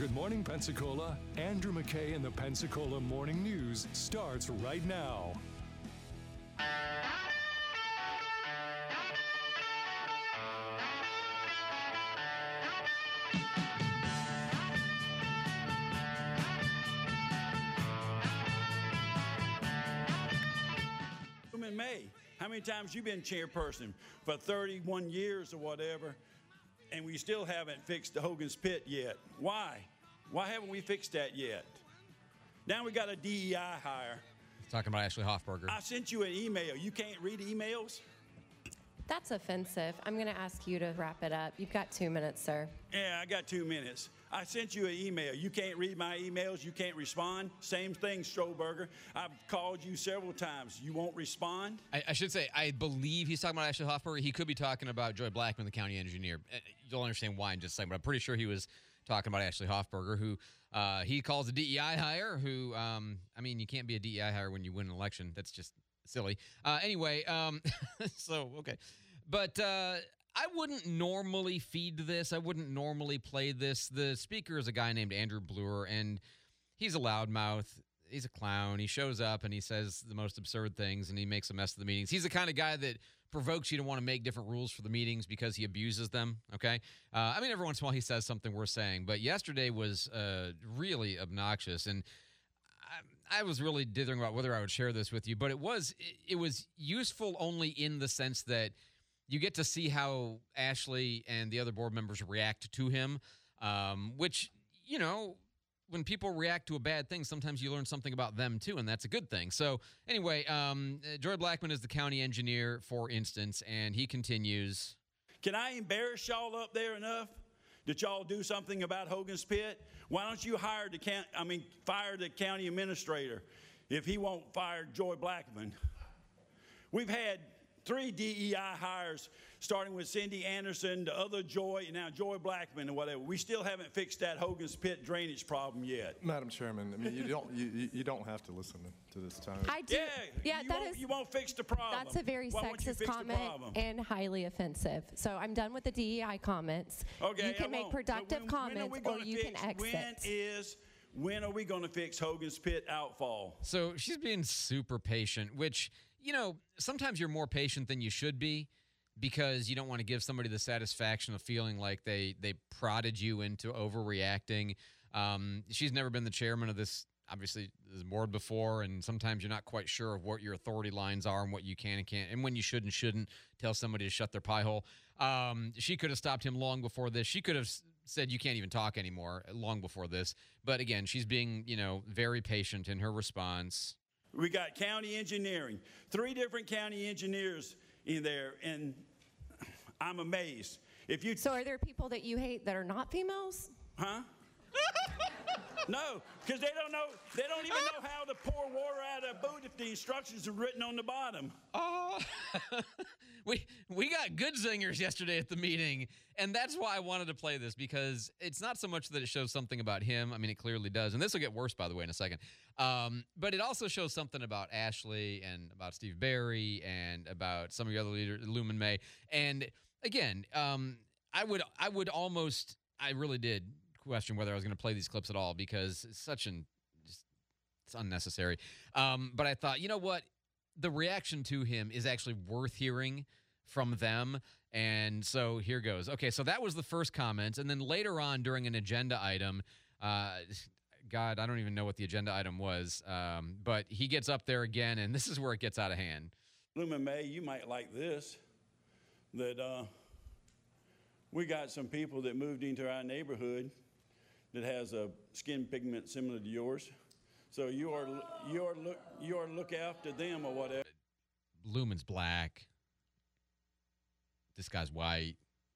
Good morning, Pensacola. Andrew McKay and the Pensacola Morning News starts right now. May, how many times you been chairperson for 31 years or whatever, and we still haven't fixed the Hogan's Pit yet? Why? Why haven't we fixed that yet? Now we got a DEI hire. Talking about Ashley Hoffberger. I sent you an email. You can't read emails? That's offensive. I'm going to ask you to wrap it up. You've got 2 minutes, sir. Yeah, I got 2 minutes. I sent you an email. You can't read my emails. You can't respond. Same thing, Strohberger. I've called you several times. You won't respond? I should say, I believe he's talking about Ashley Hoffberger. He could be talking about Joy Blackman, the county engineer. You'll understand why in just a second, but I'm pretty sure he was talking about Ashley Hoffberger, who he calls a DEI hire, who, I mean, you can't be a DEI hire when you win an election. That's just silly. Anyway, so, okay. But I wouldn't normally feed this. I wouldn't normally play this. The speaker is a guy named Andrew Bloor, and he's a loudmouth. He's a clown. He shows up, and he says the most absurd things, and he makes a mess of the meetings. He's the kind of guy that provokes you to want to make different rules for the meetings because he abuses them, okay? I mean, every once in a while he says something worth saying, but yesterday was really obnoxious, and I was really dithering about whether I would share this with you, but it was useful only in the sense that you get to see how Ashley and the other board members react to him, which, you know, when people react to a bad thing, sometimes you learn something about them too, and that's a good thing. So anyway, Joy Blackman is the county engineer, for instance, and he continues. Can I embarrass y'all up there enough that y'all do something about Hogan's Pit? Why don't you fire the county administrator if he won't fire Joy Blackman? We've had 3 DEI hires, starting with Cindy Anderson, the other Joy, and now Joy Blackman and whatever. We still haven't fixed that Hogan's Pit drainage problem yet. Madam Chairman, I mean, you don't have to listen to this time. I do. You won't fix the problem. That's a very sexist comment and highly offensive. So I'm done with the DEI comments. Okay, you can make productive comments, or you can exit. When are we going to fix Hogan's Pit outfall? So she's being super patient, which, you know, sometimes you're more patient than you should be because you don't want to give somebody the satisfaction of feeling like they prodded you into overreacting. She's never been the chairman of this board before, and sometimes you're not quite sure of what your authority lines are and what you can and can't, and when you should and shouldn't tell somebody to shut their pie hole. She could have stopped him long before this. She could have said you can't even talk anymore long before this. But again, she's being, you know, very patient in her response. We got county engineering, 3 different county engineers in there, and I'm amazed. So are there people that you hate that are not females? Huh? No, because they don't even know how to pour water out of a boot if the instructions are written on the bottom. Oh, we got good zingers yesterday at the meeting, and that's why I wanted to play this, because it's not so much that it shows something about him. I mean, it clearly does, and this will get worse, by the way, in a second. But it also shows something about Ashley and about Steve Barry and about some of the other leaders, Lumen May. And again, I really did question whether I was going to play these clips at all because it's it's unnecessary. But I thought, you know what? The reaction to him is actually worth hearing from them. And so here goes. Okay, so that was the first comment. And then later on during an agenda item, God, I don't even know what the agenda item was. But he gets up there again, and this is where it gets out of hand. Lumen May, you might like this, that we got some people that moved into our neighborhood that has a skin pigment similar to yours. So you are look after them or whatever. Lumen's black. This guy's white.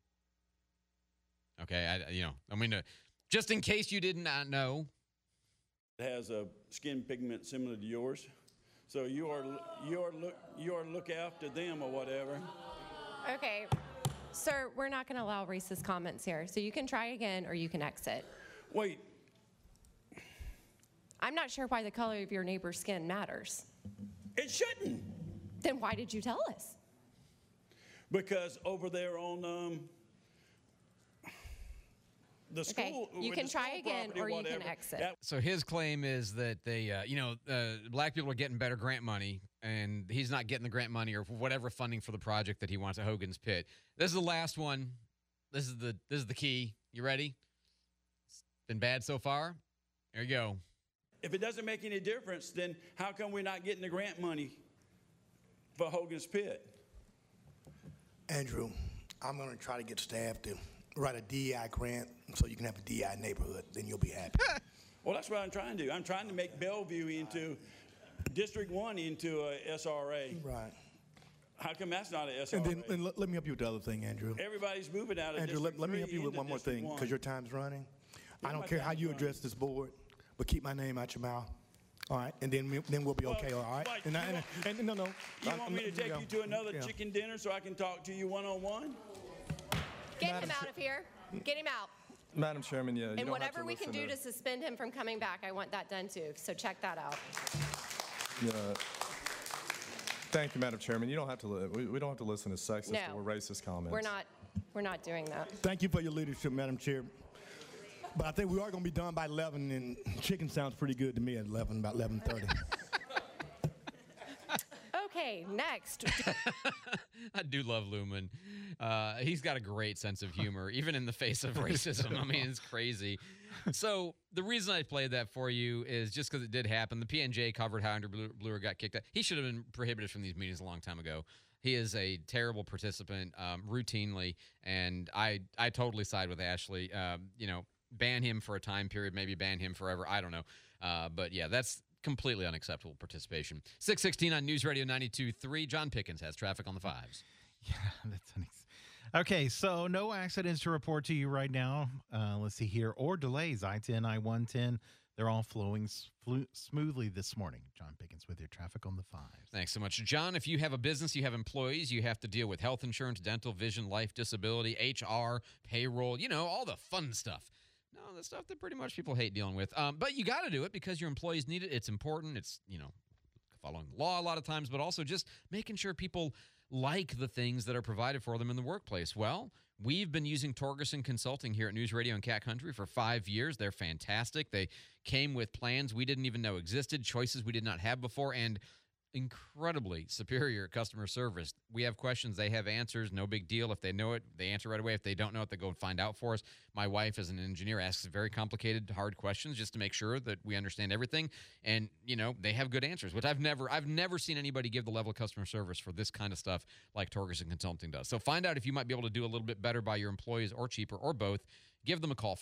Okay, just in case you did not know. It has a skin pigment similar to yours. So you are look after them or whatever. Okay. Sir, we're not going to allow racist comments here. So you can try again or you can exit. Wait. I'm not sure why the color of your neighbor's skin matters. It shouldn't. Then why did you tell us? Because over there on the school. You with can the try school again, property, or you whatever, can exit. So his claim is that they, black people are getting better grant money, and he's not getting the grant money or whatever funding for the project that he wants at Hogan's Pit. This is the last one. This is the key. You ready? It's been bad so far. There you go. If it doesn't make any difference, then how come we're not getting the grant money for Hogan's Pit? Andrew, I'm going to try to get staff to write a DEI grant so you can have a DEI neighborhood. Then you'll be happy. Well, that's what I'm trying to do. I'm trying to make Bellevue into District 1 into a SRA. Right. How come that's not a SRA? And then let me help you with the other thing, Andrew. Everybody's moving out of Andrew, District let me 3 help you with into one more District thing 1. because your time's running. Yeah, I don't my care how time's you running. address this board, but keep my name out your mouth. All right, and then we'll be okay. All right. Like, And no. You want me to take you to another Yeah. chicken dinner so I can talk to you one-on-one? Get him out of here. Get him out. Madam Chairman, yeah, you And don't have whatever to we can listen do to suspend him from coming back, I want that done too. So check that out. Yeah. Thank you, Madam Chairman. You don't have to. We don't have to listen to sexist No. or racist comments. We're not doing that. Thank you for your leadership, Madam Chair. But I think we are going to be done by 11, and chicken sounds pretty good to me at 11, about 11:30. Okay, next. I do love Lumen. He's got a great sense of humor, even in the face of racism. I mean, it's crazy. So the reason I played that for you is just because it did happen. The PNJ covered how Andrew Bluer got kicked out. He should have been prohibited from these meetings a long time ago. He is a terrible participant routinely, and I totally side with Ashley. Ban him for a time period, maybe ban him forever. I don't know. But, yeah, that's completely unacceptable participation. 6:16 on News Radio 92.3. John Pickens has traffic on the fives. Yeah, that's okay. So no accidents to report to you right now. Let's see here, or delays. I-10, I-110, they're all flowing smoothly this morning. John Pickens with your traffic on the fives. Thanks so much, John. If you have a business, you have employees, you have to deal with health insurance, dental, vision, life, disability, HR, payroll, all the fun stuff. No, the stuff that pretty much people hate dealing with. But you got to do it because your employees need it. It's important. It's, following the law a lot of times, but also just making sure people like the things that are provided for them in the workplace. Well, we've been using Torgerson Consulting here at News Radio and Cat Country for 5 years. They're fantastic. They came with plans we didn't even know existed, choices we did not have before, and incredibly superior customer service. We have questions, they have answers, no big deal. If they know it, they answer right away. If they don't know it, they go and find out for us. My wife, as an engineer, asks very complicated, hard questions just to make sure that we understand everything. And, they have good answers, which I've never seen anybody give the level of customer service for this kind of stuff like Torgerson Consulting does. So find out if you might be able to do a little bit better by your employees or cheaper or both. Give them a call,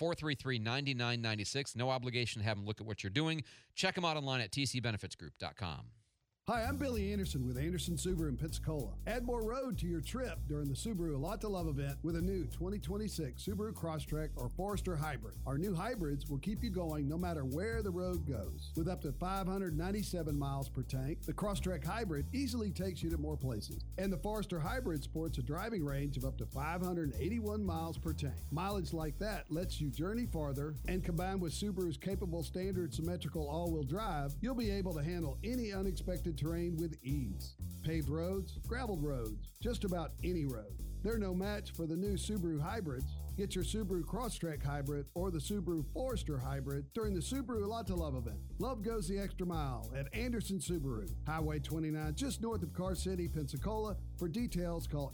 433-9996. No obligation to have them look at what you're doing. Check them out online at tcbenefitsgroup.com. Hi, I'm Billy Anderson with Anderson Subaru in Pensacola. Add more road to your trip during the Subaru A Lot to Love event with a new 2026 Subaru Crosstrek or Forester Hybrid. Our new hybrids will keep you going no matter where the road goes. With up to 597 miles per tank, the Crosstrek Hybrid easily takes you to more places. And the Forester Hybrid sports a driving range of up to 581 miles per tank. Mileage like that lets you journey farther, and combined with Subaru's capable standard symmetrical all-wheel drive, you'll be able to handle any unexpected terrain with ease. Paved roads, graveled roads, just about any road. They're no match for the new Subaru hybrids. Get your Subaru Crosstrek Hybrid or the Subaru Forester Hybrid during the Subaru A Lot to Love event. Love goes the extra mile at Anderson Subaru, Highway 29, just north of Car City, Pensacola. For details, call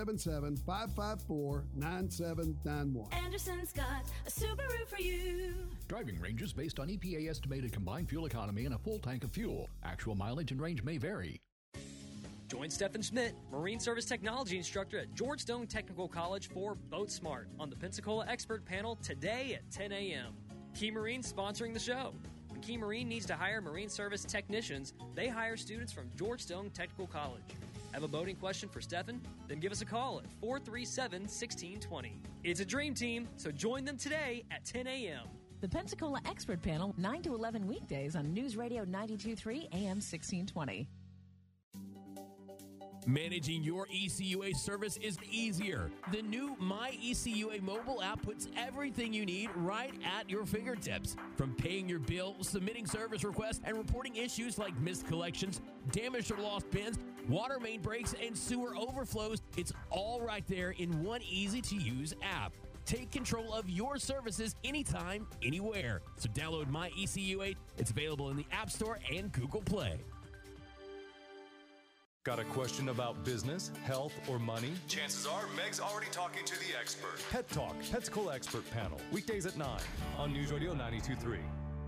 877-554-9791. Anderson's got a Subaru for you. Driving ranges based on EPA estimated combined fuel economy and a full tank of fuel. Actual mileage and range may vary. Join Stephen Schmidt, Marine Service Technology Instructor at George Stone Technical College for Boat Smart on the Pensacola Expert Panel today at 10 a.m. Key Marine sponsoring the show. When Key Marine needs to hire Marine Service technicians, they hire students from George Stone Technical College. Have a boating question for Stephen? Then give us a call at 437-1620. It's a dream team, so join them today at 10 a.m. The Pensacola Expert Panel, 9 to 11 weekdays on News Radio 92.3 AM 1620. Managing your ECUA service is easier. The new My ECUA mobile app puts everything you need right at your fingertips. From paying your bill, submitting service requests, and reporting issues like missed collections, damaged or lost bins, water main breaks, and sewer overflows, it's all right there in one easy-to-use app. Take control of your services anytime, anywhere. So download My ECU8. It's available in the App Store and Google Play. Got a question about business, health, or money? Chances are Meg's already talking to the expert. Pet Talk, Pensacola Expert Panel, weekdays at 9 on News Radio 92.3.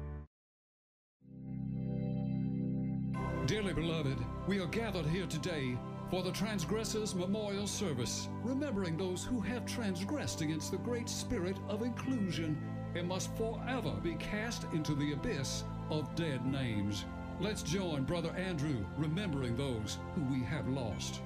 Dearly beloved, we are gathered here today for the Transgressors Memorial Service, remembering those who have transgressed against the great spirit of inclusion and must forever be cast into the abyss of dead names. Let's join Brother Andrew remembering those who we have lost.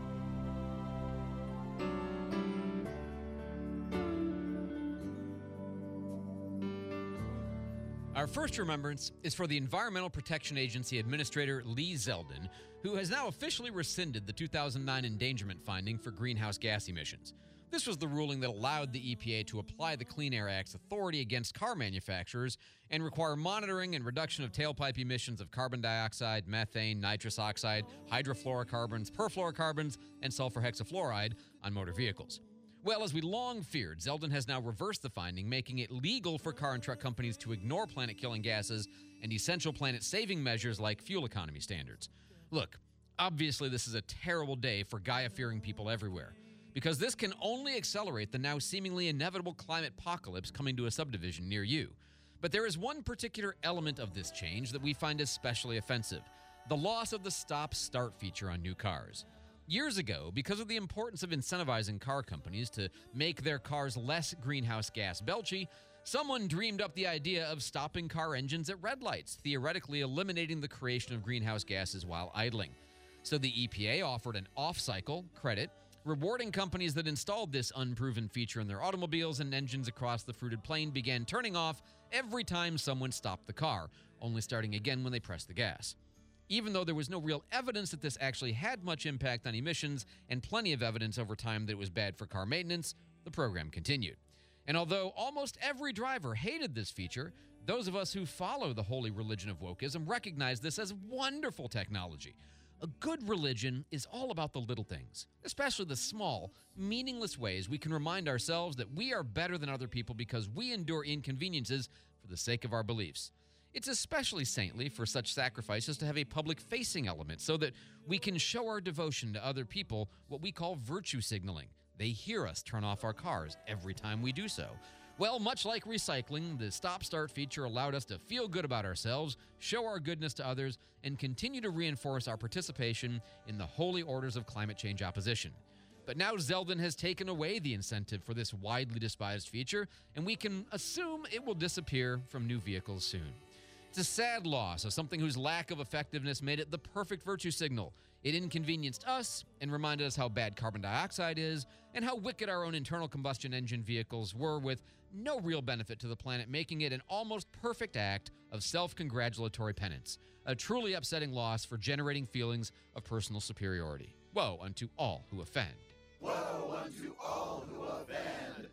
Our first remembrance is for the Environmental Protection Agency Administrator Lee Zeldin, who has now officially rescinded the 2009 endangerment finding for greenhouse gas emissions. This was the ruling that allowed the EPA to apply the Clean Air Act's authority against car manufacturers and require monitoring and reduction of tailpipe emissions of carbon dioxide, methane, nitrous oxide, hydrofluorocarbons, perfluorocarbons, and sulfur hexafluoride on motor vehicles. Well, as we long feared, Zeldin has now reversed the finding, making it legal for car and truck companies to ignore planet-killing gases and essential planet-saving measures like fuel economy standards. Look, obviously this is a terrible day for Gaia-fearing people everywhere, because this can only accelerate the now seemingly inevitable climate apocalypse coming to a subdivision near you. But there is one particular element of this change that we find especially offensive: the loss of the stop-start feature on new cars. Years ago, because of the importance of incentivizing car companies to make their cars less greenhouse gas belchy, someone dreamed up the idea of stopping car engines at red lights, theoretically eliminating the creation of greenhouse gases while idling. So the EPA offered an off-cycle credit, rewarding companies that installed this unproven feature in their automobiles, and engines across the fruited plain began turning off every time someone stopped the car, only starting again when they pressed the gas. Even though there was no real evidence that this actually had much impact on emissions, and plenty of evidence over time that it was bad for car maintenance, the program continued. And although almost every driver hated this feature, those of us who follow the holy religion of wokeism recognize this as wonderful technology. A good religion is all about the little things, especially the small, meaningless ways we can remind ourselves that we are better than other people because we endure inconveniences for the sake of our beliefs. It's especially saintly for such sacrifices to have a public-facing element so that we can show our devotion to other people, what we call virtue signaling. They hear us turn off our cars every time we do so. Well, much like recycling, the stop-start feature allowed us to feel good about ourselves, show our goodness to others, and continue to reinforce our participation in the holy orders of climate change opposition. But now Zeldin has taken away the incentive for this widely despised feature, and we can assume it will disappear from new vehicles soon. It's a sad loss of something whose lack of effectiveness made it the perfect virtue signal. It inconvenienced us and reminded us how bad carbon dioxide is and how wicked our own internal combustion engine vehicles were, with no real benefit to the planet, making it an almost perfect act of self-congratulatory penance. A truly upsetting loss for generating feelings of personal superiority. Woe unto all who offend. Woe unto all who offend.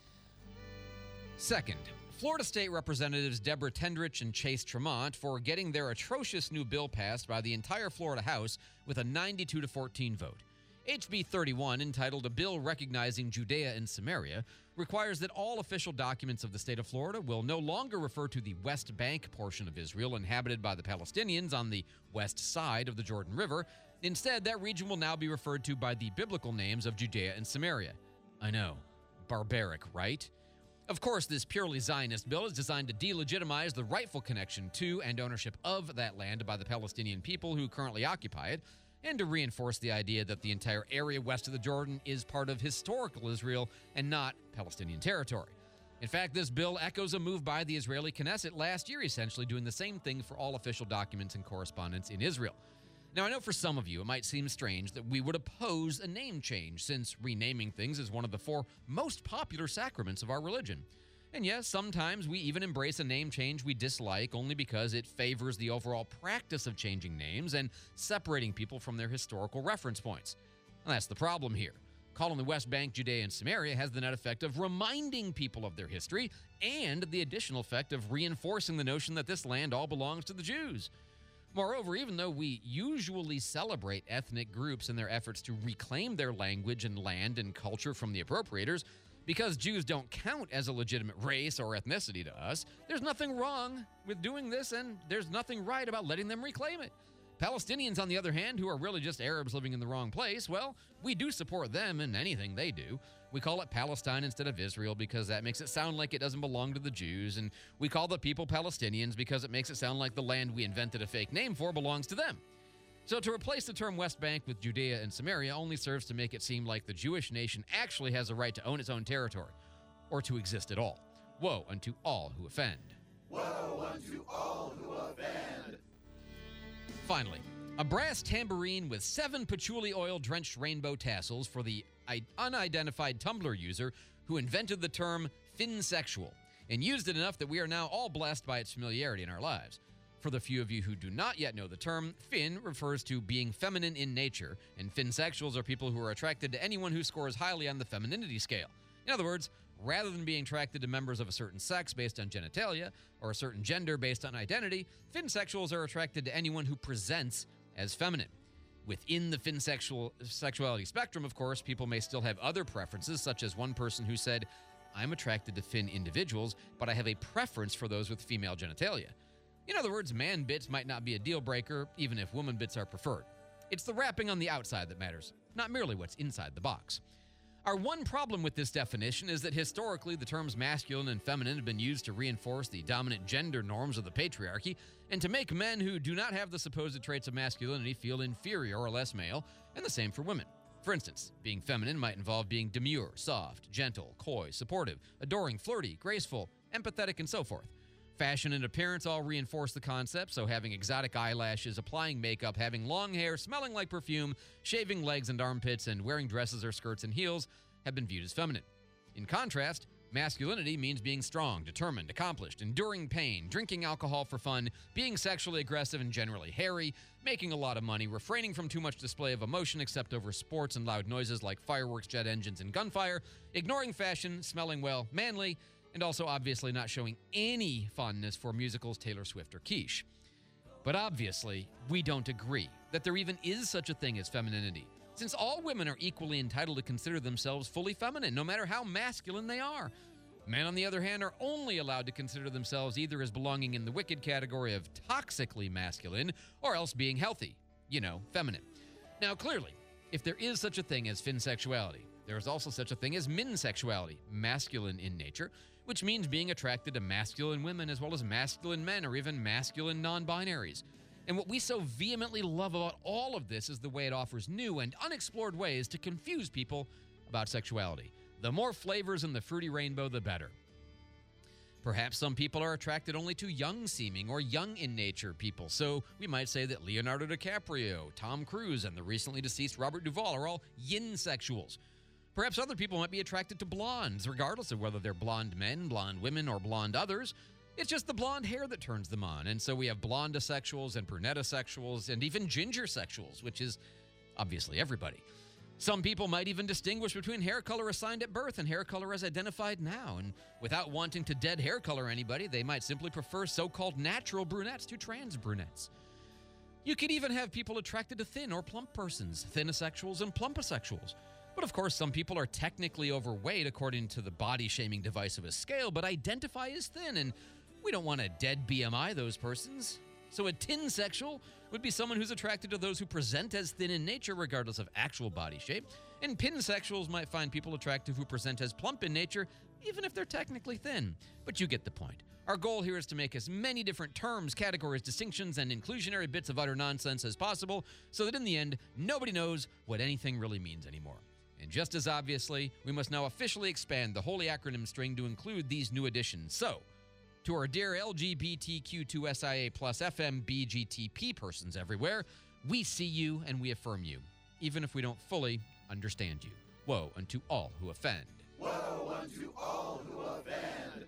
Second, Florida State Representatives Deborah Tendrich and Chase Tremont for getting their atrocious new bill passed by the entire Florida House with a 92-14 vote. HB 31, entitled A Bill Recognizing Judea and Samaria, requires that all official documents of the state of Florida will no longer refer to the West Bank portion of Israel inhabited by the Palestinians on the west side of the Jordan River. Instead, that region will now be referred to by the biblical names of Judea and Samaria. I know. Barbaric, right? Of course, this purely Zionist bill is designed to delegitimize the rightful connection to and ownership of that land by the Palestinian people who currently occupy it, and to reinforce the idea that the entire area west of the Jordan is part of historical Israel and not Palestinian territory. In fact, this bill echoes a move by the Israeli Knesset last year, essentially doing the same thing for all official documents and correspondence in Israel. Now, I know for some of you it might seem strange that we would oppose a name change, since renaming things is one of the 4 most popular sacraments of our religion. And yes, sometimes we even embrace a name change we dislike only because it favors the overall practice of changing names and separating people from their historical reference points. And that's the problem here. Calling the West Bank Judea and Samaria has the net effect of reminding people of their history and the additional effect of reinforcing the notion that this land all belongs to the Jews. Moreover, even though we usually celebrate ethnic groups in their efforts to reclaim their language and land and culture from the appropriators, Because Jews don't count as a legitimate race or ethnicity to us, there's nothing wrong with doing this, and there's nothing right about letting them reclaim it. Palestinians, on the other hand, who are really just Arabs living in the wrong place, well, we do support them in anything they do. We call it Palestine instead of Israel because that makes it sound like it doesn't belong to the Jews, and we call the people Palestinians because it makes it sound like the land we invented a fake name for belongs to them. So to replace the term West Bank with Judea and Samaria only serves to make it seem like the Jewish nation actually has a right to own its own territory, or to exist at all. Woe unto all who offend. Woe unto all who offend. Finally, a brass tambourine with 7 patchouli oil-drenched rainbow tassels for the unidentified Tumblr user who invented the term finsexual and used it enough that we are now all blessed by its familiarity in our lives. For the few of you who do not yet know the term, fin refers to being feminine in nature, and finsexuals are people who are attracted to anyone who scores highly on the femininity scale. In other words, rather than being attracted to members of a certain sex based on genitalia or a certain gender based on identity, finsexuals are attracted to anyone who presents as feminine. Within the finsexuality spectrum, of course, people may still have other preferences, such as one person who said, "I'm attracted to fin individuals, but I have a preference for those with female genitalia." In other words, man bits might not be a deal breaker, even if woman bits are preferred. It's the wrapping on the outside that matters, not merely what's inside the box. Our one problem with this definition is that historically the terms masculine and feminine have been used to reinforce the dominant gender norms of the patriarchy and to make men who do not have the supposed traits of masculinity feel inferior or less male, and the same for women. For instance, being feminine might involve being demure, soft, gentle, coy, supportive, adoring, flirty, graceful, empathetic, and so forth. Fashion and appearance all reinforce the concept, so having exotic eyelashes, applying makeup, having long hair, smelling like perfume, shaving legs and armpits, and wearing dresses or skirts and heels have been viewed as feminine. In contrast, masculinity means being strong, determined, accomplished, enduring pain, drinking alcohol for fun, being sexually aggressive and generally hairy, making a lot of money, refraining from too much display of emotion except over sports and loud noises like fireworks, jet engines, and gunfire, ignoring fashion, smelling well, manly, and also obviously not showing any fondness for musicals, Taylor Swift, or quiche. But obviously, we don't agree that there even is such a thing as femininity, since all women are equally entitled to consider themselves fully feminine, no matter how masculine they are. Men, on the other hand, are only allowed to consider themselves either as belonging in the wicked category of toxically masculine, or else being healthy, feminine. Now, clearly, if there is such a thing as finsexuality, there is also such a thing as minsexuality, masculine in nature, which means being attracted to masculine women as well as masculine men or even masculine non-binaries. And what we so vehemently love about all of this is the way it offers new and unexplored ways to confuse people about sexuality. The more flavors in the fruity rainbow, the better. Perhaps some people are attracted only to young-seeming or young-in-nature people, so we might say that Leonardo DiCaprio, Tom Cruise, and the recently deceased Robert Duvall are all yin-sexuals. Perhaps other people might be attracted to blondes, regardless of whether they're blonde men, blonde women, or blonde others. It's just the blonde hair that turns them on, and so we have blondesexuals and brunettasexuals and even gingersexuals, which is obviously everybody. Some people might even distinguish between hair color assigned at birth and hair color as identified now, and without wanting to dead hair color anybody, they might simply prefer so-called natural brunettes to trans brunettes. You could even have people attracted to thin or plump persons, thinisexuals and plumpasexuals. But of course, some people are technically overweight according to the body-shaming device of a scale, but identify as thin, and we don't want to dead BMI those persons. So a tinsexual would be someone who's attracted to those who present as thin in nature regardless of actual body shape, and pinsexuals might find people attractive who present as plump in nature even if they're technically thin. But you get the point. Our goal here is to make as many different terms, categories, distinctions, and inclusionary bits of utter nonsense as possible so that in the end, nobody knows what anything really means anymore. And just as obviously, we must now officially expand the holy acronym string to include these new additions. So, to our dear LGBTQ2SIA plus FMBGTP persons everywhere, we see you and we affirm you, even if we don't fully understand you. Woe unto all who offend. Woe unto all who offend.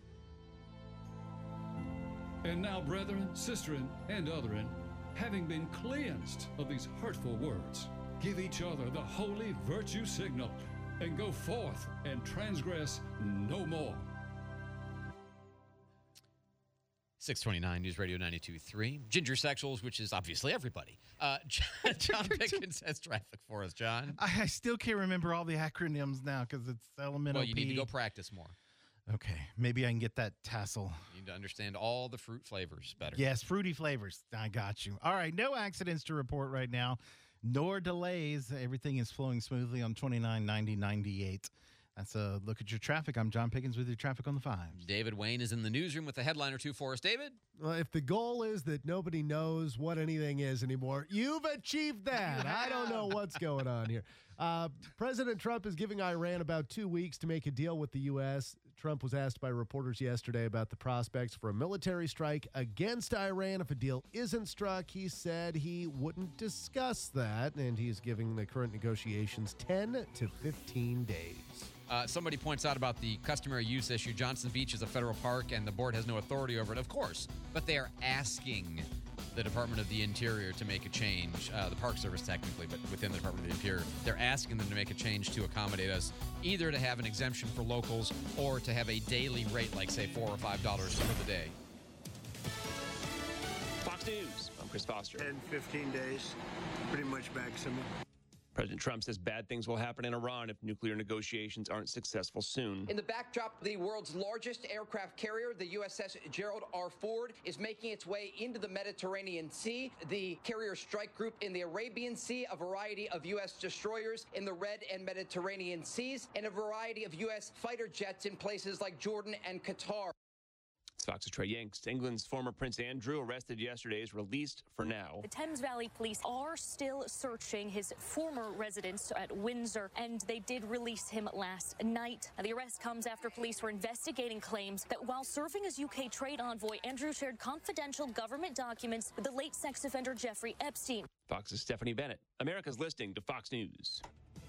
And now, brethren, sisterin, and otherin, having been cleansed of these hurtful words, give each other the holy virtue signal, and go forth and transgress no more. 629 News Radio 92.3. Ginger Sexuals, which is obviously everybody. John Pickens has traffic for us, John. I still can't remember all the acronyms now because it's elemental. Well, you need to go practice more. Okay, maybe I can get that tassel. You need to understand all the fruit flavors better. Yes, fruity flavors. I got you. All right, no accidents to report right now, nor delays. Everything is flowing smoothly on 29, 90, 98. That's a look at your traffic. I'm John Pickens with your traffic on the 5s. David Wayne is in the newsroom with a headline or two for us. David? Well, if the goal is that nobody knows what anything is anymore, you've achieved that. I don't know what's going on here. President Trump is giving Iran about 2 weeks to make a deal with the U.S. Trump was asked by reporters yesterday about the prospects for a military strike against Iran. If a deal isn't struck, he said he wouldn't discuss that, and he's giving the current negotiations 10 to 15 days. Somebody points out about the customary use issue. Johnson Beach is a federal park, and the board has no authority over it, of course. But they are asking the Department of the Interior to make a change. The Park Service, technically, but within the Department of the Interior. They're asking them to make a change to accommodate us, either to have an exemption for locals or to have a daily rate, like, say, $4 or $5 for the day. Fox News, I'm Chris Foster. 10, 15 days, pretty much maximum. President Trump says bad things will happen in Iran if nuclear negotiations aren't successful soon. In the backdrop, the world's largest aircraft carrier, the USS Gerald R. Ford, is making its way into the Mediterranean Sea. The carrier strike group in the Arabian Sea, a variety of U.S. destroyers in the Red and Mediterranean Seas, and a variety of U.S. fighter jets in places like Jordan and Qatar. Fox's Trey Yanks. England's former Prince Andrew, arrested yesterday, is released for now. The Thames Valley Police are still searching his former residence at Windsor, and they did release him last night. Now, the arrest comes after police were investigating claims that while serving as UK trade envoy, Andrew shared confidential government documents with the late sex offender Jeffrey Epstein. Fox's Stephanie Bennett. America's listening to Fox News.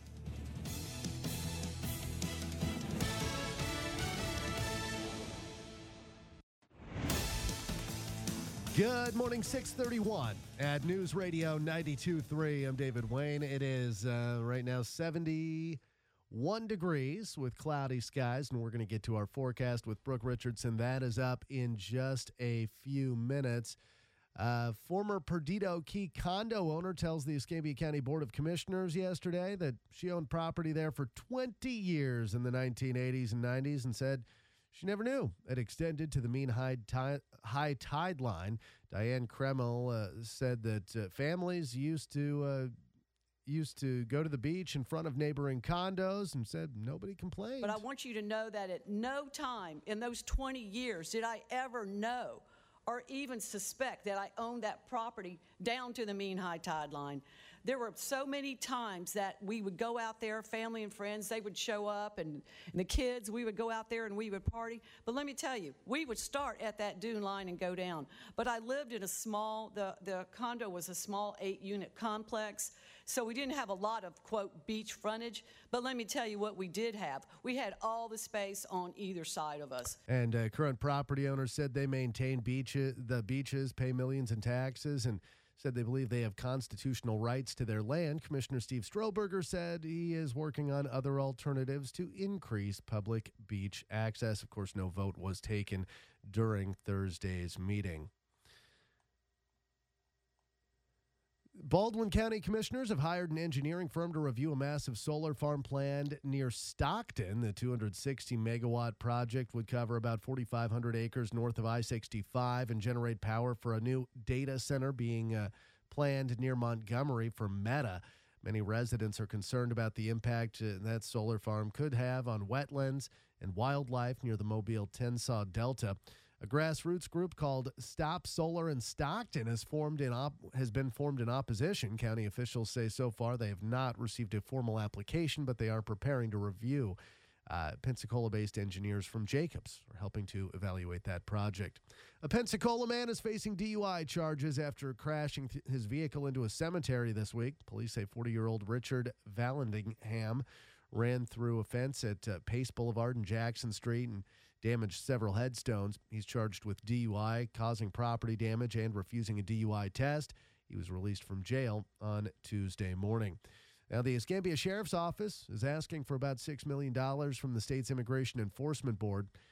Good morning, 631 at News Radio 92.3. I'm David Wayne. It is right now 71 degrees with cloudy skies, and we're going to get to our forecast with Brooke Richardson. That is up in just a few minutes. Former Perdido Key condo owner tells the Escambia County Board of Commissioners yesterday that she owned property there for 20 years in the 1980s and 90s and said she never knew it extended to the mean high tide line. Diane Kreml said that families used to go to the beach in front of neighboring condos and said nobody complained. But I want you to know that at no time in those 20 years did I ever know or even suspect that I owned that property down to the mean high tide line. There were so many times that we would go out there, family and friends, they would show up, and the kids, we would go out there and we would party. But let me tell you, we would start at that dune line and go down. But I lived in a small, the condo was a small 8-unit complex, so we didn't have a lot of, quote, beach frontage. But let me tell you what we did have. We had all the space on either side of us. And current property owners said they maintain the beaches, pay millions in taxes, and said they believe they have constitutional rights to their land. Commissioner Steve Strohberger said he is working on other alternatives to increase public beach access. Of course, no vote was taken during Thursday's meeting. Baldwin County commissioners have hired an engineering firm to review a massive solar farm planned near Stockton. The 260-megawatt project would cover about 4,500 acres north of I-65 and generate power for a new data center being planned near Montgomery for Meta. Many residents are concerned about the impact that solar farm could have on wetlands and wildlife near the Mobile-Tensaw Delta. A grassroots group called Stop Solar in Stockton has been formed in opposition. County officials say so far they have not received a formal application, but they are preparing to review. Pensacola-based engineers from Jacobs are helping to evaluate that project. A Pensacola man is facing DUI charges after crashing his vehicle into a cemetery this week. Police say 40-year-old Richard Vallandigham ran through a fence at Pace Boulevard and Jackson Street and damaged several headstones. He's charged with DUI, causing property damage, and refusing a DUI test. He was released from jail on Tuesday morning. Now, the Escambia Sheriff's Office is asking for about $6 million from the state's Immigration Enforcement Board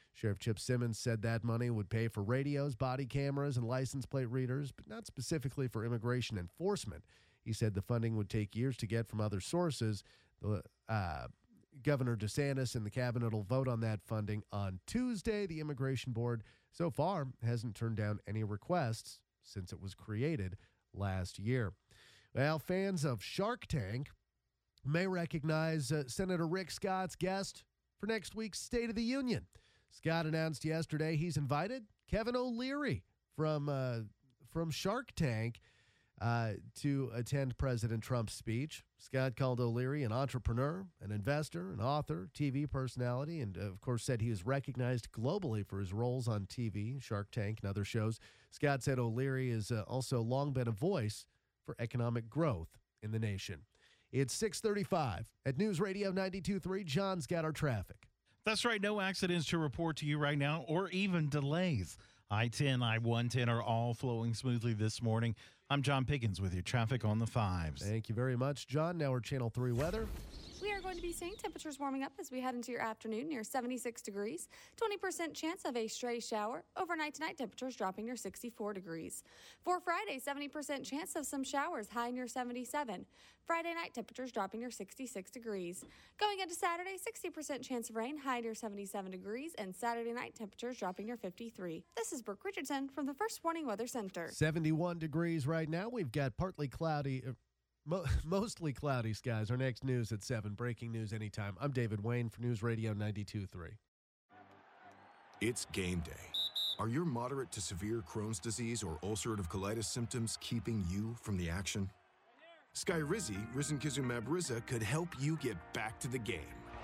Sheriff Chip Simmons said that money would pay for radios, body cameras, and license plate readers, but not specifically for immigration enforcement. He said the funding would take years to get from other sources. Governor DeSantis and the cabinet will vote on that funding on Tuesday. The Immigration Board so far hasn't turned down any requests since it was created last year. Well, fans of Shark Tank may recognize Senator Rick Scott's guest for next week's State of the Union. Scott announced yesterday he's invited Kevin O'Leary from Shark Tank to attend President Trump's speech. Scott called O'Leary an entrepreneur, an investor, an author, TV personality, and of course said he is recognized globally for his roles on TV, Shark Tank, and other shows. Scott said O'Leary has also long been a voice for economic growth in the nation. It's 6:35 at News Radio 92.3. John's got our traffic. That's right. No accidents to report to you right now or even delays. I-10, I-110 are all flowing smoothly this morning. I'm John Pickens with your traffic on the 5s. Thank you very much, John. Now our Channel 3 weather. We are going to be seeing temperatures warming up as we head into your afternoon near 76 degrees. 20% chance of a stray shower. Overnight tonight, temperatures dropping near 64 degrees. For Friday, 70% chance of some showers, high near 77. Friday night, temperatures dropping near 66 degrees. Going into Saturday, 60% chance of rain, high near 77 degrees. And Saturday night, temperatures dropping near 53. This is Brooke Richardson from the First Warning Weather Center. 71 degrees right now. We've got partly cloudy... mostly cloudy skies. Our next news at 7. Breaking news anytime. I'm David Wayne for News Radio 92.3. It's game day. Are your moderate to severe Crohn's disease or ulcerative colitis symptoms keeping you from the action? Skyrizi, risankizumab Riza, could help you get back to the game.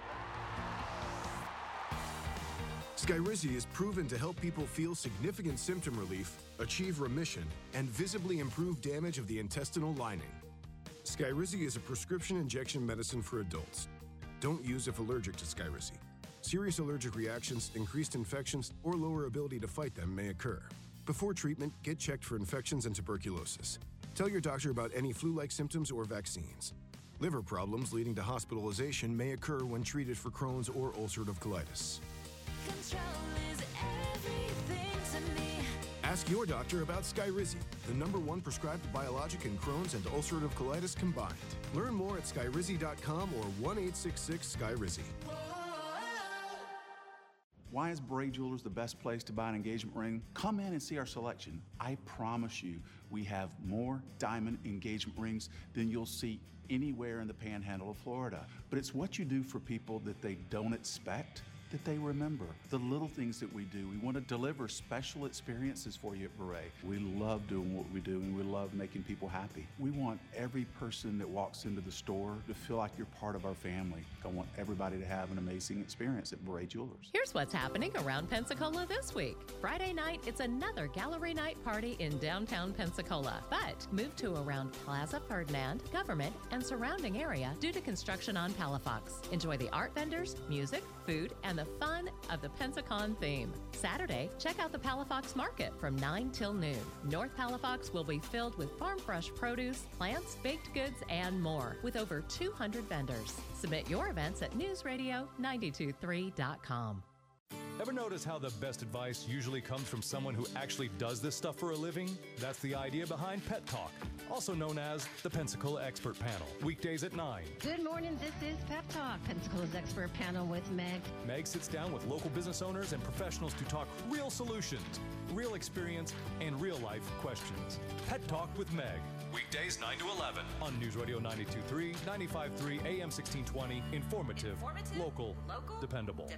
Skyrizi is proven to help people feel significant symptom relief, achieve remission, and visibly improve damage of the intestinal lining. Skyrizi is a prescription injection medicine for adults. Don't use if allergic to Skyrizi. Serious allergic reactions, increased infections, or lower ability to fight them may occur. Before treatment, get checked for infections and tuberculosis. Tell your doctor about any flu-like symptoms or vaccines. Liver problems leading to hospitalization may occur when treated for Crohn's or ulcerative colitis. Control is everything to me. Ask your doctor about Skyrizi, the #1 prescribed biologic in Crohn's and ulcerative colitis combined. Learn more at skyrizi.com or 1-866-SKYRIZI. Why is Bray Jewelers the best place to buy an engagement ring? Come in and see our selection. I promise you, we have more diamond engagement rings than you'll see anywhere in the panhandle of Florida. But it's what you do for people that they don't expect that they remember. The little things that we do. We want to deliver special experiences for you at Beret. We love doing what we do, and we love making people happy. We want every person that walks into the store to feel like you're part of our family. I want everybody to have an amazing experience at Beret Jewelers. Here's what's happening around Pensacola this week. Friday night, it's another gallery night party in downtown Pensacola. But move to around Plaza Ferdinand, Government, and surrounding area due to construction on Palafox. Enjoy the art vendors, music, food, and the fun of the Pensacon theme. Saturday, check out the Palafox Market from 9 till noon. North Palafox will be filled with farm fresh produce, plants, baked goods, and more, with over 200 vendors. Submit your events at newsradio923.com. Ever notice how the best advice usually comes from someone who actually does this stuff for a living? That's the idea behind Pet Talk, also known as the Pensacola Expert Panel. Weekdays at 9. Good morning, this is Pet Talk, Pensacola's Expert Panel with Meg. Meg sits down with local business owners and professionals to talk real solutions, real experience, and real-life questions. Pet Talk with Meg. Weekdays 9 to 11 on News Radio 92.3, 95.3, AM 1620. Informative, local, dependable.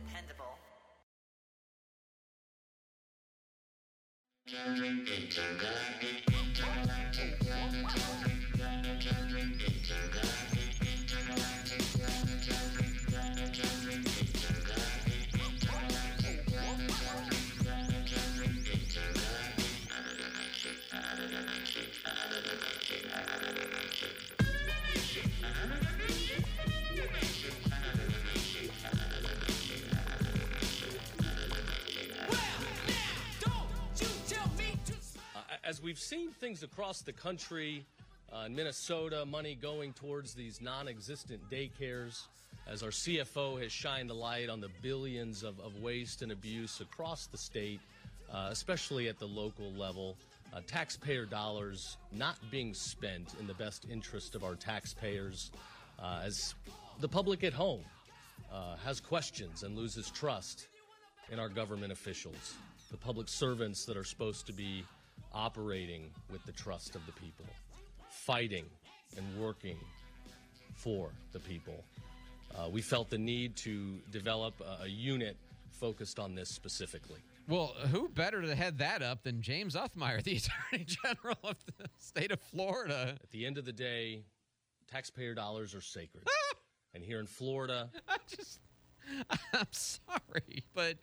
As we've seen things across the country, in Minnesota, money going towards these non-existent daycares, as our CFO has shined the light on the billions of waste and abuse across the state, especially at the local level. Taxpayer dollars not being spent in the best interest of our taxpayers, as the public at home has questions and loses trust in our government officials, the public servants that are supposed to be operating with the trust of the people, fighting and working for the people. We felt the need to develop a unit focused on this specifically. Well, who better to head that up than James Uthmeyer, the Attorney General of the state of Florida? At the end of the day, taxpayer dollars are sacred. And here in Florida... I'm sorry, but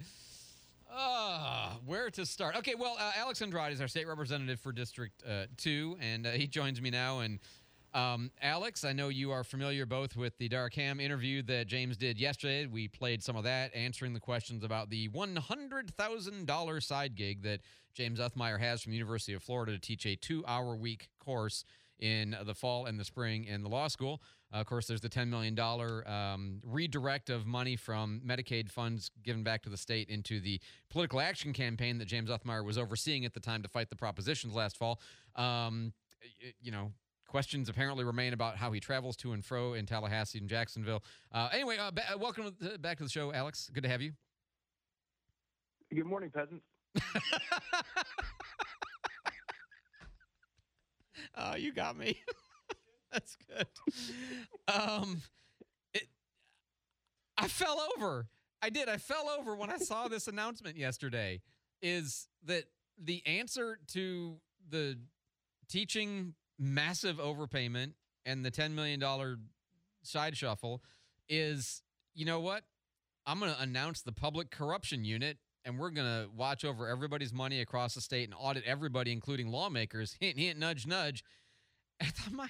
where to start? Okay, well, Alex Andrade is our state representative for District 2, and he joins me now. And Alex, I know you are familiar both with the Darkham interview that James did yesterday. We played some of that, answering the questions about the $100,000 side gig that James Uthmeyer has from the University of Florida to teach a 2-hour-week course in the fall and the spring in the law school. Of course, there's the $10 million redirect of money from Medicaid funds given back to the state into the political action campaign that James Uthmeyer was overseeing at the time to fight the propositions last fall. Questions apparently remain about how he travels to and fro in Tallahassee and Jacksonville. Anyway, welcome back to the show, Alex. Good to have you. Good morning, peasants. Oh, you got me. That's good. I fell over. I did. I fell over when I saw this announcement yesterday. Is that the answer to the teaching massive overpayment and the $10 million side shuffle is, you know what? I'm going to announce the public corruption unit, and we're going to watch over everybody's money across the state and audit everybody, including lawmakers. Hint, hint, nudge, nudge. I thought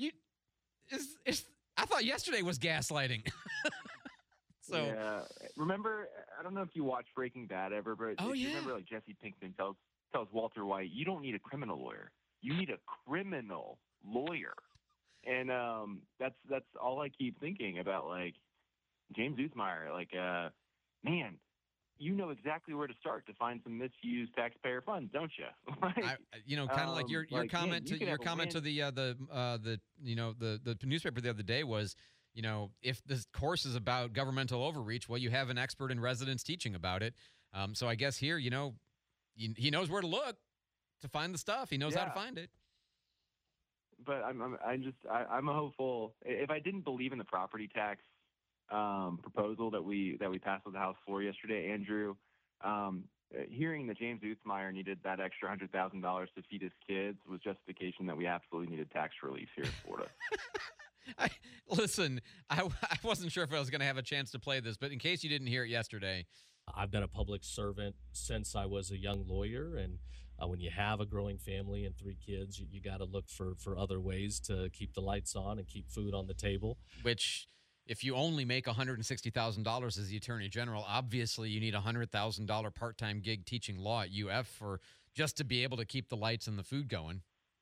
I thought yesterday was gaslighting. So yeah, remember? I don't know if you watched Breaking Bad ever, but you remember like Jesse Pinkman tells Walter White, you don't need a criminal lawyer, you need a criminal lawyer, and that's all I keep thinking about. Like James Uthmeyer, man. You know exactly where to start to find some misused taxpayer funds, don't you? Kind of like your comment to the newspaper the other day was, if this course is about governmental overreach, well, you have an expert in residence teaching about it. So I guess here, he knows where to look to find the stuff. He knows how to find it. But I'm a hopeful. If I didn't believe in the property tax proposal that we passed on the House floor yesterday, Andrew, hearing that James Uthmeyer needed that extra $100,000 to feed his kids was justification that we absolutely needed tax relief here in Florida. Listen, I wasn't sure if I was going to have a chance to play this, but in case you didn't hear it yesterday, I've been a public servant since I was a young lawyer, and when you have a growing family and 3 kids, you got to look for other ways to keep the lights on and keep food on the table. Which, if you only make $160,000 as the Attorney General, obviously you need a $100,000 part-time gig teaching law at UF just to be able to keep the lights and the food going.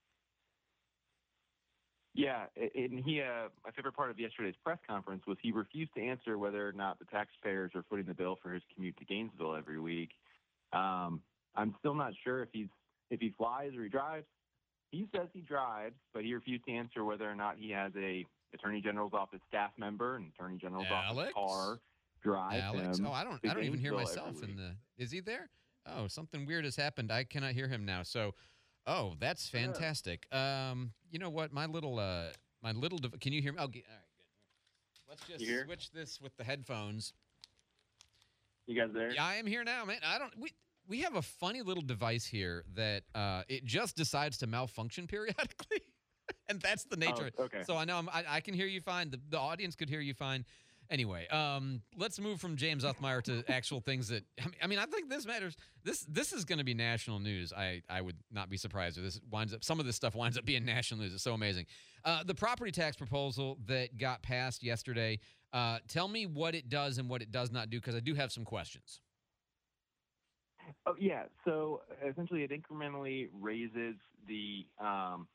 Yeah, and my favorite part of yesterday's press conference was he refused to answer whether or not the taxpayers are footing the bill for his commute to Gainesville every week. I'm still not sure if he flies or he drives. He says he drives, but he refused to answer whether or not he has a Attorney General's office staff member and Attorney General's office car drive him. Oh, I don't even hear myself in the. Is he there? Oh, something weird has happened. I cannot hear him now. So, that's fantastic. You know what? My little. Can you hear me? Oh, all right, good. Let's just switch this with the headphones. You guys there? Yeah, I am here now, man. We have a funny little device here that it just decides to malfunction periodically. And that's the nature. Oh, okay. So I know I can hear you fine. The audience could hear you fine. Anyway, let's move from James Uthmeyer to actual things that I think this matters. This is going to be national news. I would not be surprised if some of this stuff winds up being national news. It's so amazing. The property tax proposal that got passed yesterday. Tell me what it does and what it does not do, because I do have some questions. Oh yeah. So essentially, it incrementally raises the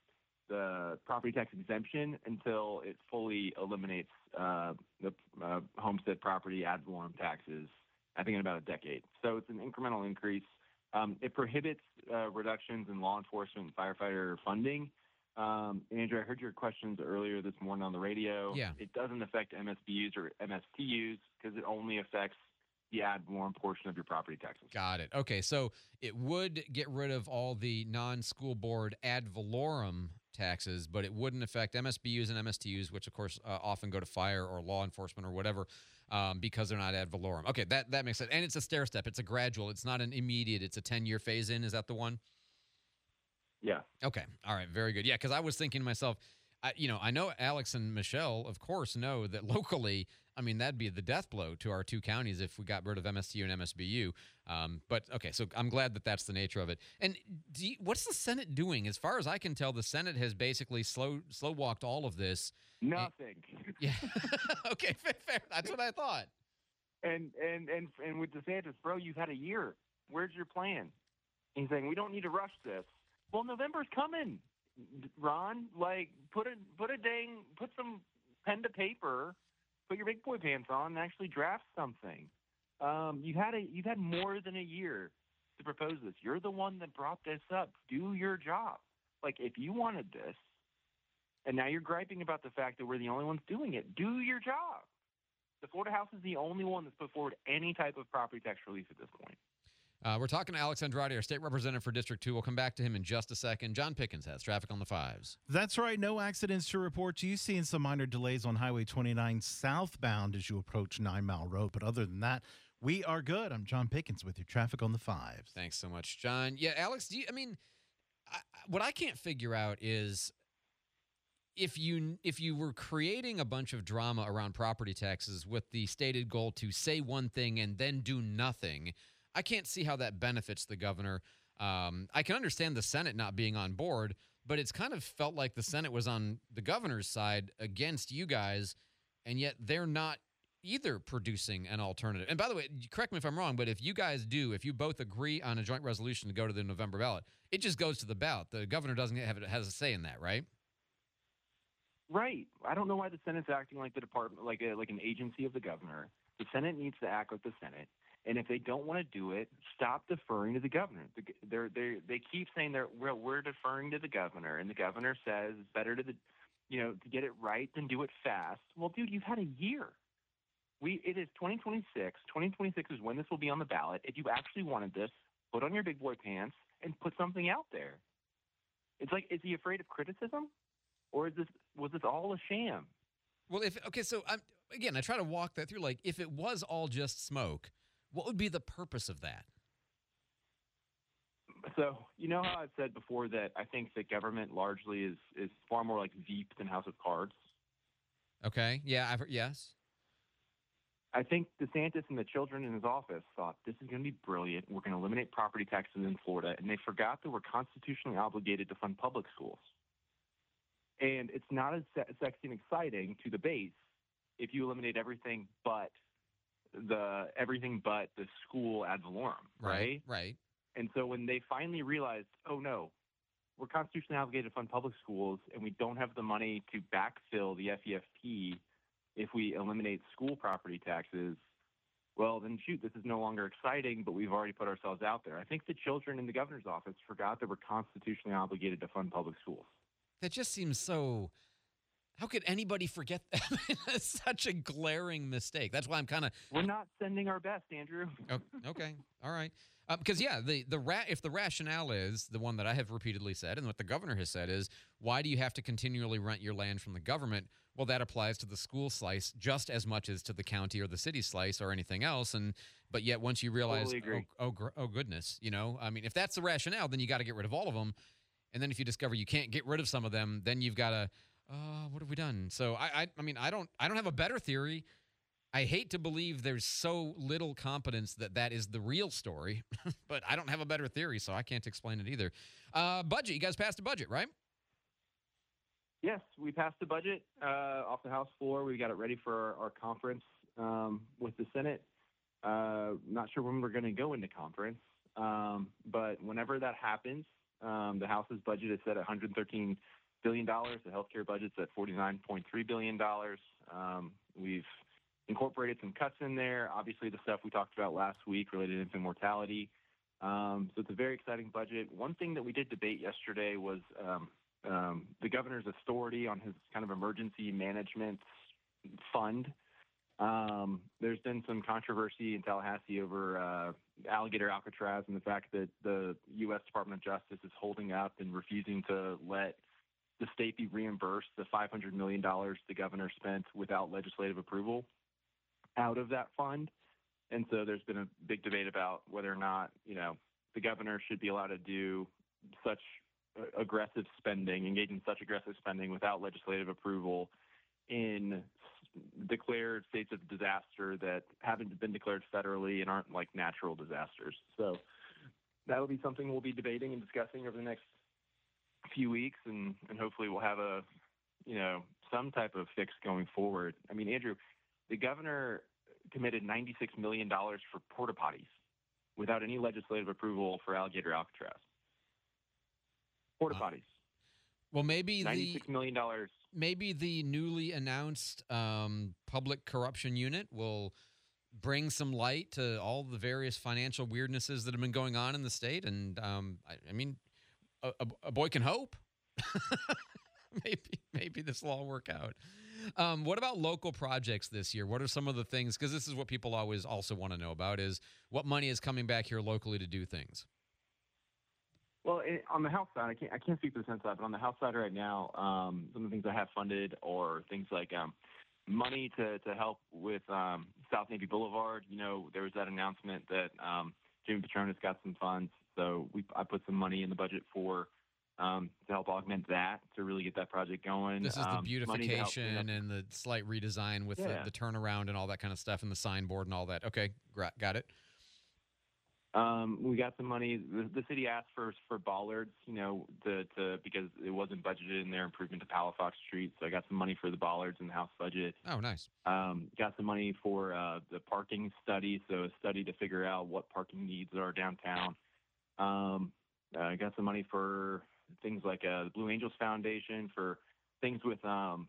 the property tax exemption until it fully eliminates the homestead property ad valorem taxes, I think in about a decade. So it's an incremental increase. It prohibits reductions in law enforcement and firefighter funding. Andrew, I heard your questions earlier this morning on the radio. Yeah. It doesn't affect MSBUs or MSTUs because it only affects the ad valorem portion of your property taxes. Got it. Okay, so it would get rid of all the non-school board ad valorem taxes, but it wouldn't affect MSBUs and MSTUs, which, of course, often go to fire or law enforcement or whatever because they're not ad valorem. Okay, that makes sense. And it's a stair step. It's a gradual. It's not an immediate. It's a 10-year phase-in. Is that the one? Yeah. Okay. All right. Very good. Yeah, because I was thinking to myself, I know Alex and Michelle, of course, know that locally, I mean, that'd be the death blow to our two counties if we got rid of MSTU and MSBU. But, okay, so I'm glad that that's the nature of it. And what's the Senate doing? As far as I can tell, the Senate has basically slow-walked all of this. Nothing. Yeah. Okay, fair. That's what I thought. And with DeSantis, bro, you've had a year. Where's your plan? He's saying, we don't need to rush this. Well, November's coming, Ron. Like, put some pen to paper, put your big boy pants on, and actually draft something. You've had more than a year to propose this. You're the one that brought this up. Do your job. Like, if you wanted this, and now you're griping about the fact that we're the only ones doing it, do your job. The Florida House is the only one that's put forward any type of property tax relief at this point. We're talking to Alex Andrade, our state representative for District 2. We'll come back to him in just a second. John Pickens has traffic on the 5s. That's right. No accidents to report to you. Seeing some minor delays on Highway 29 southbound as you approach 9 Mile Road. But other than that, we are good. I'm John Pickens with your traffic on the 5s. Thanks so much, John. Yeah, Alex, what I can't figure out is if you were creating a bunch of drama around property taxes with the stated goal to say one thing and then do nothing, I can't see how that benefits the governor. I can understand the Senate not being on board, but it's kind of felt like the Senate was on the governor's side against you guys, and yet they're not either producing an alternative. And by the way, correct me if I'm wrong, but if you both agree on a joint resolution to go to the November ballot, it just goes to the ballot. The governor has a say in that, right? Right. I don't know why the Senate's acting like the department, like an agency of the governor. The Senate needs to act like the Senate. And if they don't want to do it, stop deferring to the governor. They keep saying we're deferring to the governor, and the governor says it's better to get it right than do it fast. Well, dude, you've had a year. It is 2026. 2026 is when this will be on the ballot. If you actually wanted this, put on your big boy pants and put something out there. It's like, is he afraid of criticism, or was this all a sham? Well, so I try to walk that through. Like, if it was all just smoke, what would be the purpose of that? So, you know how I've said before that I think that government largely is far more like Veep than House of Cards? Okay. Yeah, yes. I think DeSantis and the children in his office thought this is going to be brilliant. We're going to eliminate property taxes in Florida. And they forgot that we're constitutionally obligated to fund public schools. And it's not as sexy and exciting to the base if you eliminate everything but the school ad valorem, right? Right. And so when they finally realized, oh no, we're constitutionally obligated to fund public schools, and we don't have the money to backfill the FEFP if we eliminate school property taxes, well, then shoot, this is no longer exciting, but we've already put ourselves out there. I think the children in the governor's office forgot that we're constitutionally obligated to fund public schools. That just seems so... How could anybody forget that? That's such a glaring mistake. That's why I'm kind of... We're not sending our best, Andrew. Oh, okay. All right. Because, if the rationale is the one that I have repeatedly said and what the governor has said is, why do you have to continually rent your land from the government? Well, that applies to the school slice just as much as to the county or the city slice or anything else. But yet once you realize, oh goodness, if that's the rationale, then you got to get rid of all of them. And then if you discover you can't get rid of some of them, then you've got to... what have we done? So I don't have a better theory. I hate to believe there's so little competence that is the real story, but I don't have a better theory, so I can't explain it either. Budget, you guys passed a budget, right? Yes, we passed the budget off the House floor. We got it ready for our conference with the Senate. Not sure when we're going to go into conference, but whenever that happens, the House's budget is set at $113 billion. The healthcare budget's at $49.3 billion. We've incorporated some cuts in there. Obviously, the stuff we talked about last week related to infant mortality. So it's a very exciting budget. One thing that we did debate yesterday was the governor's authority on his kind of emergency management fund. There's been some controversy in Tallahassee over alligator Alcatraz and the fact that the U.S. Department of Justice is holding up and refusing to let the state be reimbursed the $500 million the governor spent without legislative approval out of that fund. And so there's been a big debate about whether or not, the governor should be allowed to do such aggressive spending, engage in such aggressive spending without legislative approval in declared states of disaster that haven't been declared federally and aren't like natural disasters. So that'll be something we'll be debating and discussing over the next few weeks, and hopefully we'll have some type of fix going forward. I mean, Andrew, the governor committed $96 million for porta potties without any legislative approval for alligator Alcatraz. Porta potties. Well, maybe $96 million. Maybe the newly announced public corruption unit will bring some light to all the various financial weirdnesses that have been going on in the state. And I mean, a boy can hope. maybe this will all work out. What about local projects this year? What are some of the things? Because this is what people always also want to know about: is what money is coming back here locally to do things. Well, on the House side, I can't speak for the Senate side, but on the House side right now, some of the things I have funded are things like money to help with South Navy Boulevard. There was that announcement that Jimmy Petronas got some funds, so I put some money in the budget for to help augment that, to really get that project going. This is the beautification and the slight redesign with the turnaround and all that kind of stuff and the signboard and all that. Okay, got it. We got some money. The city asked for bollards, because it wasn't budgeted in their improvement to Palafox Street. So I got some money for the bollards in the House budget. Oh, nice. Got some money for the parking study, so a study to figure out what parking needs are downtown. Got some money for things like the Blue Angels Foundation, for things with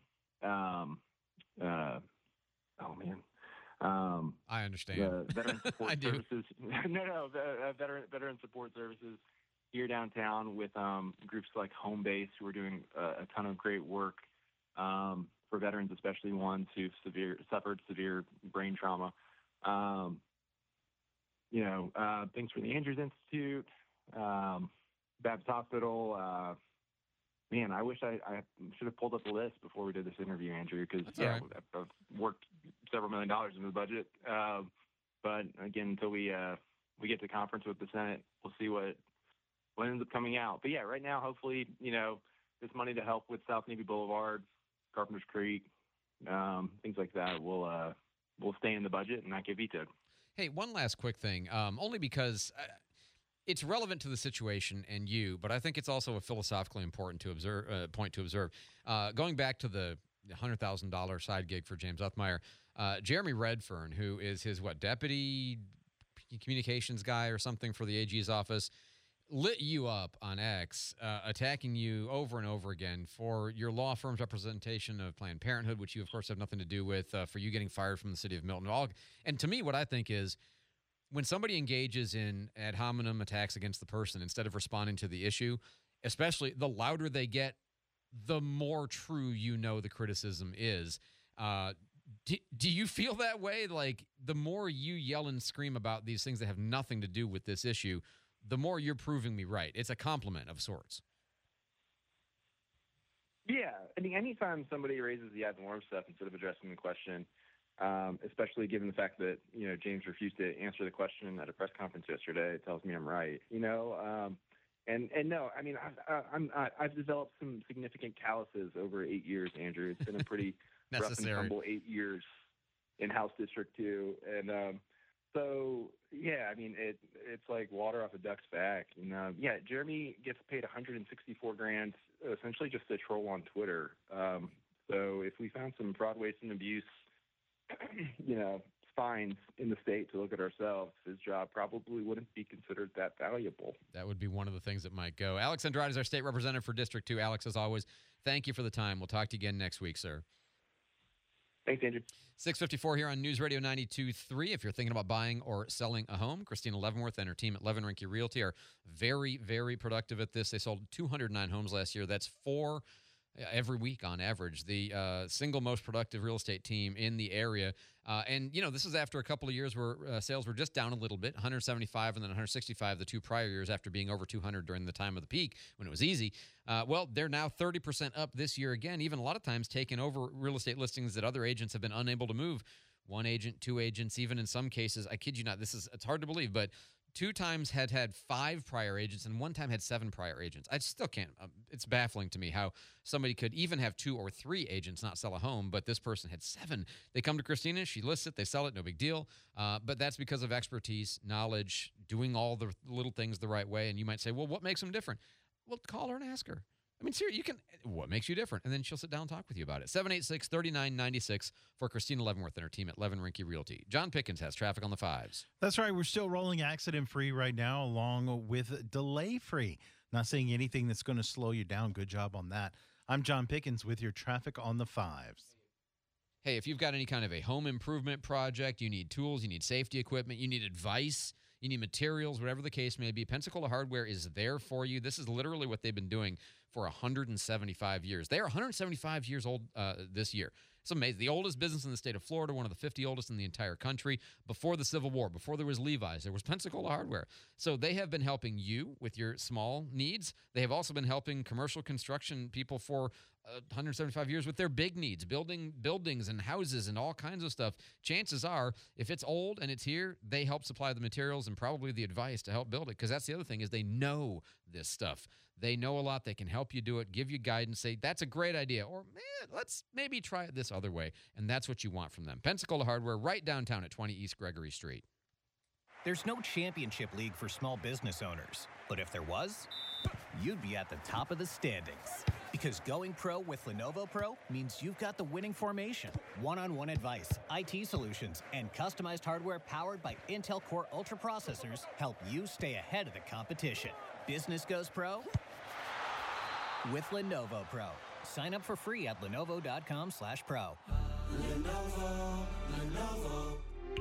I understand. The Veteran Support I do. Services. Veteran Support Services here downtown with groups like Home Base, who are doing a ton of great work for veterans, especially ones who've suffered severe brain trauma. Things for the Andrews Institute, Baptist Hospital. I wish I should have pulled up the list before we did this interview, Andrew, because I've worked several $1 million into the budget. But again, until we get to conference with the Senate, we'll see what ends up coming out. But yeah, right now, hopefully, this money to help with South Navy Boulevard, Carpenter's Creek, things like that will stay in the budget and not get vetoed. Hey, one last quick thing, only because it's relevant to the situation and you, but I think it's also a philosophically important point to observe. Going back to the $100,000 side gig for James Uthmeier, Jeremy Redfern, who is his deputy communications guy or something for the AG's office, lit you up on X, attacking you over and over again for your law firm's representation of Planned Parenthood, which you, of course, have nothing to do with, for you getting fired from the city of Milton. And to me, what I think is, when somebody engages in ad hominem attacks against the person instead of responding to the issue, especially the louder they get, the more true the criticism is. Do you feel that way? Like, the more you yell and scream about these things that have nothing to do with this issue, the more you're proving me right. It's a compliment of sorts. Yeah. I mean, anytime somebody raises the ad hominem stuff instead of addressing the question, especially given the fact that, James refused to answer the question at a press conference yesterday, it tells me I'm right, And no, I mean, I've developed some significant calluses over 8 years, Andrew. It's been a pretty rough and tumble 8 years in House District 2. And so, yeah, I mean, it's like water off a duck's back. And, Jeremy gets paid $164,000 essentially just to troll on Twitter. So if we found some fraud, waste, and abuse, fines in the state to look at ourselves, his job probably wouldn't be considered that valuable. That would be one of the things that might go. Alex Andrade is our state representative for District 2. Alex, as always, Thank you for the time. We'll talk to you again next week, sir. Thanks, Andrew. 6:54 here on News Radio 92.3. If you're thinking about buying or selling a home, Christina Leavenworth and her team at Levin Rinke Realty are very, very productive at this. They sold 209 homes last year. That's 4 every week on average. The single most productive real estate team in the area. And, this is after a couple of years where sales were just down a little bit, 175 and then 165 the 2 prior years after being over 200 during the time of the peak when it was easy. Well, they're now 30% up this year again, even a lot of times taking over real estate listings that other agents have been unable to move. 1 agent, 2 agents, even in some cases, I kid you not, it's hard to believe, but 2 times had 5 prior agents and 1 time had 7 prior agents. I still can't. It's baffling to me how somebody could even have 2 or 3 agents not sell a home, but this person had 7. They come to Christina, she lists it, they sell it, no big deal. But that's because of expertise, knowledge, doing all the little things the right way. And you might say, well, what makes them different? Well, call her and ask her. I mean, seriously, what makes you different? And then she'll sit down and talk with you about it. 786-3996 for Christina Leavenworth and her team at Levin Rinke Realty. John Pickens has traffic on the 5s. That's right. We're still rolling accident-free right now, along with delay-free. Not saying anything that's going to slow you down. Good job on that. I'm John Pickens with your traffic on the 5s. Hey, if you've got any kind of a home improvement project, you need tools, you need safety equipment, you need advice, you need materials, whatever the case may be, Pensacola Hardware is there for you. This is literally what they've been doing for 175 years. They are 175 years old this year. It's amazing. The oldest business in the state of Florida, one of the 50 oldest in the entire country. Before the Civil War, before there was Levi's, there was Pensacola Hardware. So they have been helping you with your small needs. They have also been helping commercial construction people for 175 years with their big needs, building buildings and houses and all kinds of stuff. Chances are, if it's old and it's here, they help supply the materials and probably the advice to help build it, because that's the other thing is they know this stuff. They know a lot. They can help you do it, give you guidance, say, that's a great idea, or let's maybe try it this other way, and that's what you want from them. Pensacola Hardware, right downtown at 20 East Gregory Street. There's no championship league for small business owners, but if there was, you'd be at the top of the standings. Because going pro with Lenovo Pro means you've got the winning formation, one-on-one advice, IT solutions, and customized hardware powered by Intel Core Ultra processors help you stay ahead of the competition. Business goes pro with Lenovo Pro. Sign up for free at lenovo.com/pro. Lenovo.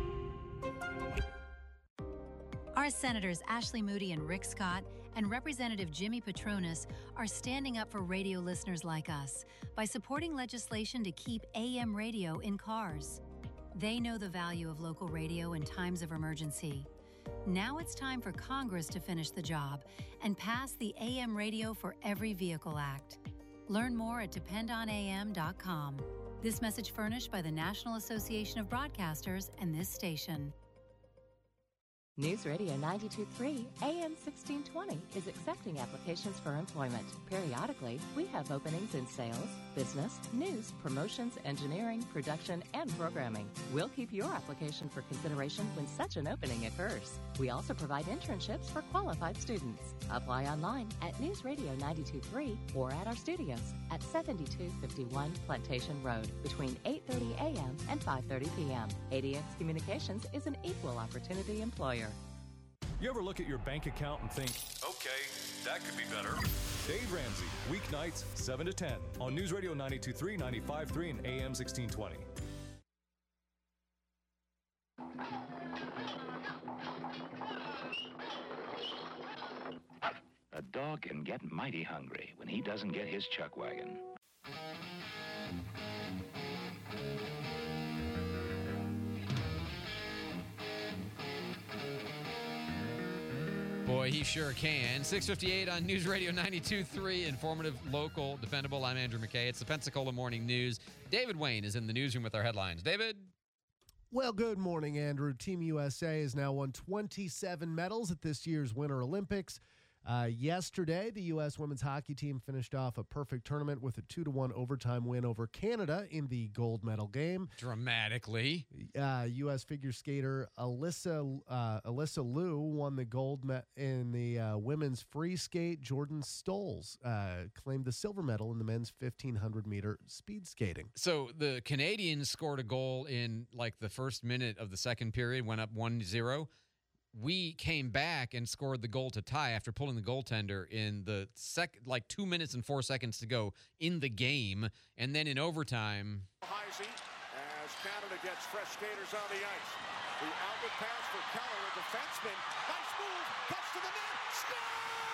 Our Senators Ashley Moody and Rick Scott and Representative Jimmy Petronas are standing up for radio listeners like us by supporting legislation to keep AM radio in cars. They know the value of local radio in times of emergency. Now it's time for Congress to finish the job and pass the AM Radio for Every Vehicle Act. Learn more at dependonam.com. This message furnished by the National Association of Broadcasters and this station. News Radio 92.3 AM 1620 is accepting applications for employment. Periodically, we have openings in sales, business, news, promotions, engineering, production, and programming. We'll keep your application for consideration when such an opening occurs. We also provide internships for qualified students. Apply online at News Radio 92.3 or at our studios at 7251 Plantation Road between 8:30 a.m. and 5:30 p.m. ADX Communications is an equal opportunity employer. You ever look at your bank account and think, okay, that could be better? Dave Ramsey, weeknights 7 to 10 on News Radio 92.3, 95.3, and AM 1620. A dog can get mighty hungry when he doesn't get his chuck wagon. Boy, he sure can. 6:58 on News Radio 92.3, informative, local, dependable. I'm Andrew McKay. It's the Pensacola Morning News. David Wayne is in the newsroom with our headlines. David? Well, good morning, Andrew. Team USA has now won 27 medals at this year's Winter Olympics. Yesterday, the U.S. women's hockey team finished off a perfect tournament with a 2-1 overtime win over Canada in the gold medal game. Dramatically. U.S. figure skater Alyssa Liu won the gold in the women's free skate. Jordan Stolz claimed the silver medal in the men's 1,500-meter speed skating. So the Canadians scored a goal in like the first minute of the second period, went up 1-0. we came back and scored the goal to tie after pulling the goaltender in the 2 minutes and 4 seconds to go in the game. And then in overtime. Heisey as Canada gets fresh skaters on the ice. The outlet pass for Keller, a defenseman. Nice move, cuts to the net, score!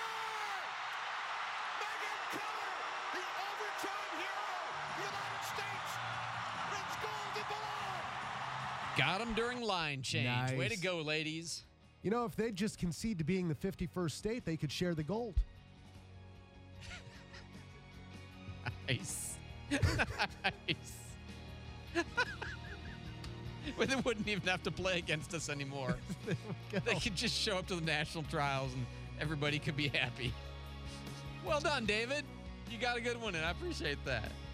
Megan Keller, the overtime hero, United States, wins gold to belong. Got him during line change. Nice. Way to go, ladies. You know, if they'd just concede to being the 51st state, they could share the gold. Nice. Nice. Well, they wouldn't even have to play against us anymore. They could just show up to the national trials and everybody could be happy. Well done, David. You got a good one, and I appreciate that.